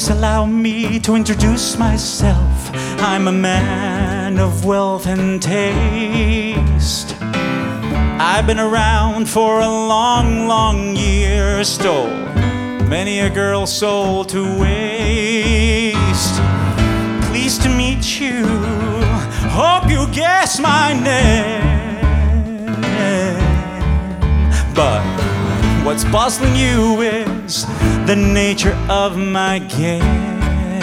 Please allow me to introduce myself. I'm a man of wealth and taste. I've been around for a long, long year. Stole many a girl's soul to waste. Pleased to meet you. Hope you guess my name. But what's puzzling you is the nature of my game.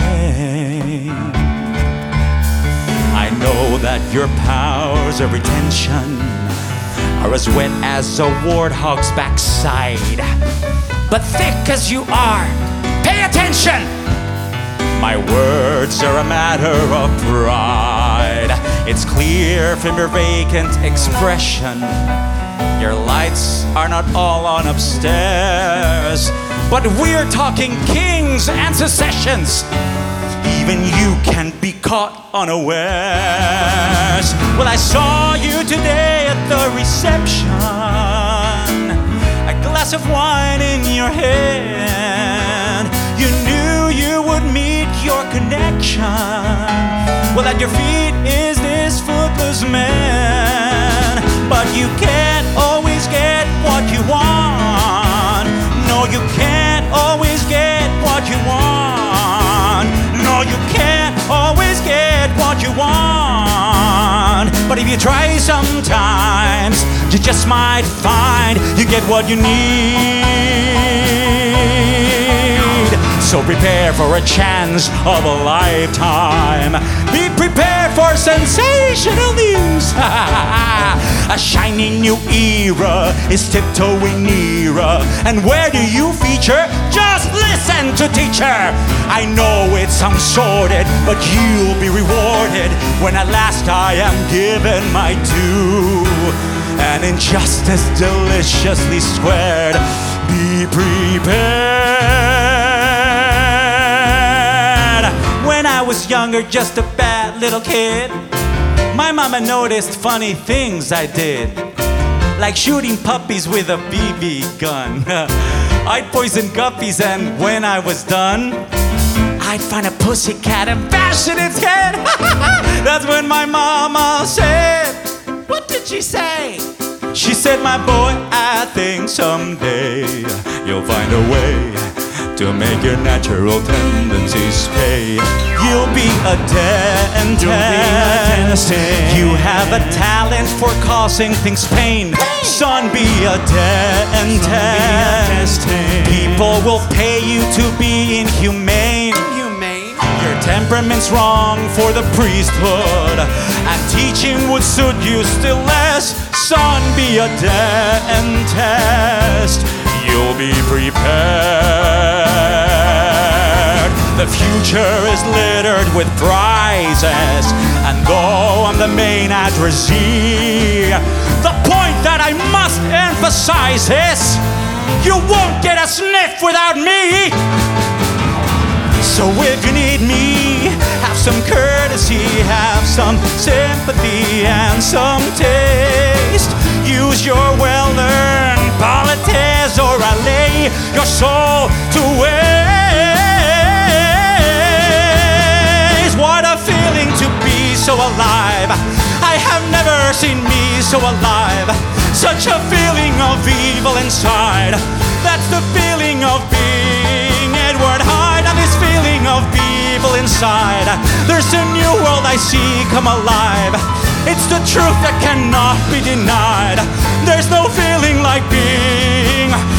I know that your powers of retention are as wet as a warthog's backside. But thick as you are, pay attention! My words are a matter of pride. It's clear from your vacant expression your lights are not all on upstairs, but we're talking kings and secessions. Even you can be caught unawares. Well, I saw you today at the reception, a glass of wine in your hand. You knew you would meet your connection. Well, at your feet is this footless man. But you can't always get what you want. No, you can't always get what you want. No, you can't always get what you want. But if you try sometimes, you just might find you get what you need. So prepare for a chance of a lifetime. Be prepared for sensational news. A shining new era is tiptoeing nearer. And where do you feature? Just listen to teacher. I know it sounds sordid, but you'll be rewarded when at last I am given my due. And injustice deliciously squared. Be prepared. When I was younger, just a bad little kid, my mama noticed funny things I did, like shooting puppies with a BB gun. I'd poison guppies, and when I was done, I'd find a pussycat and bash in its head. That's when my mama said, what did she say? She said, my boy, I think someday you'll find a way to make your natural tendencies pay. You'll be a dentist. You have a talent for causing things pain. Son, be a dentist. People will pay you to be inhumane. Your temperament's wrong for the priesthood, and teaching would suit you still less. Son, be a dentist. You'll be prepared. The future is littered with prizes, and though I'm the main addressee, the point that I must emphasize is you won't get a sniff without me. So if you need me, have some courtesy, have some sympathy and some taste. Use your well-earned polities, or I'll lay your soul to waste. What a feeling to be so alive. I have never seen me so alive. Such a feeling of evil inside. That's the feeling of being Edward Hyde. And this feeling of evil inside. There's a new world I see come alive. It's the truth that cannot be denied. There's no feeling like being